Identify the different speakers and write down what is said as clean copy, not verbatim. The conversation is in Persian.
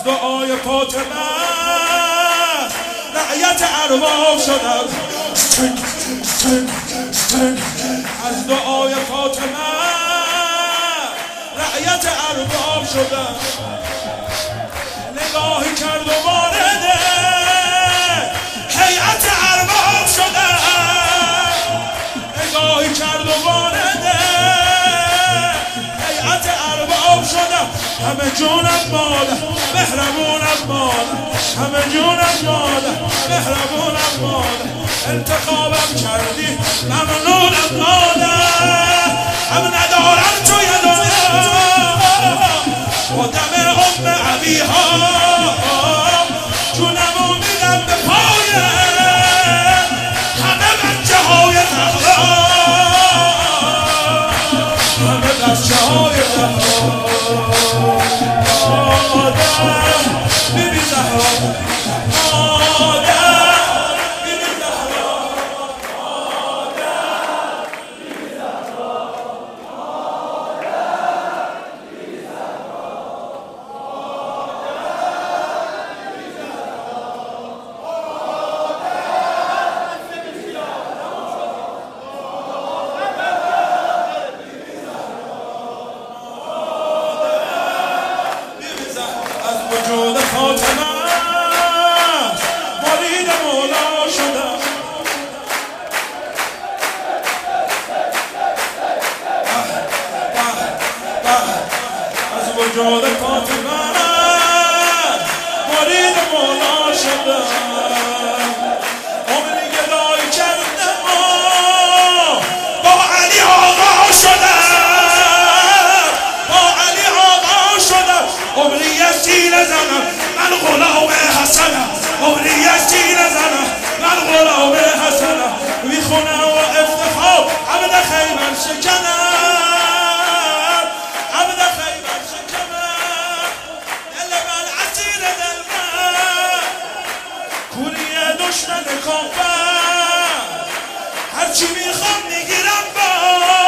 Speaker 1: از دعای فاطمه رعیت ارباب شدم. از دعای فاطمه رعیت ارباب شدم. نگاهی کرد و وارد هیئت ارباب شدم. نگاهی کرد و وارد هیئت ارباب شدم. همه جونم مادر مهربونم مادر، همه جونم مادر مهربونم مادر. انتخابم کردی ممنونم مادر، هم ندارم توی دنیا با دم ام عبیها. جونمو میدم به پای همه بچه های زهرا، همه بچه های زهرا. مادر بیبی زهرا، مادر بیبی زهرا، مادر بیبی زهرا، مادر بیبی زهرا، مادر بیبی زهرا. از وجود فاطمه مرید مولا شدم. از وجود فاطمه مرید مولا شدم. عمری گدایی کردم و با علی آقا شدم. با علی آقا شدم. عمری تیر زنم من غلام حسنم. عمری تیر زنم من غلام حسنم. میخونم و افتخار عبد خیبر شکنم، عبد خیبر شکنم. دل من اسیر دل من کوری دشمن کافر. هرچی میخوام میگیرم با